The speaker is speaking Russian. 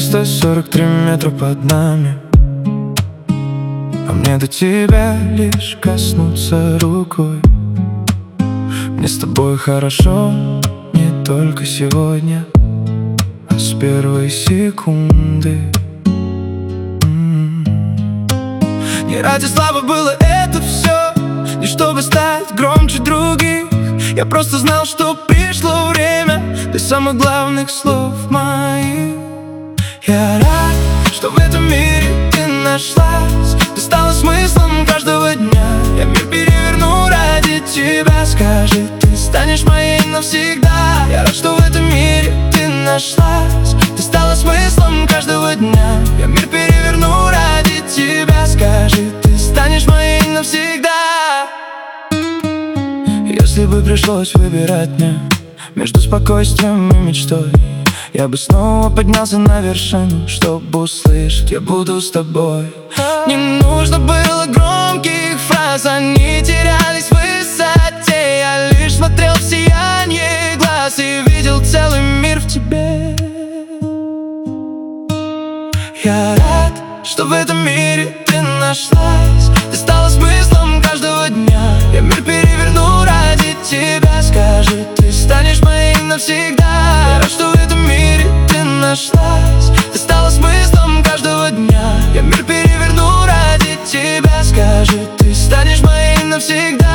343 метра под нами, а мне до тебя лишь коснуться рукой. Мне с тобой хорошо не только сегодня, а с первой секунды. Не ради славы было это все, не чтобы стать громче других. Я просто знал, что пришло время для самых главных слов моих. Я рад, что в этом мире ты нашлась. Ты стала смыслом каждого дня. Я мир переверну ради тебя. Скажи, ты станешь моей навсегда. Я рад, что в этом мире ты нашлась. Ты стала смыслом каждого дня. Я мир переверну ради тебя. Скажи, ты станешь моей навсегда. Если бы пришлось выбирать мне между спокойствием и мечтой, я бы снова поднялся на вершину, чтобы услышать: я буду с тобой. Не нужно было громких фраз, они терялись в высоте. Я лишь смотрел в сияние глаз и видел целый мир в тебе. Я рад, что в этом мире ты нашлась. Ты стала смыслом каждого дня. Я мир переверну ради тебя. Скажи, ты станешь моей навсегда. Я рад, что в этом мире ты нашлась. Ты стала смыслом каждого дня. Я мир переверну ради тебя. Скажи, ты станешь моей навсегда.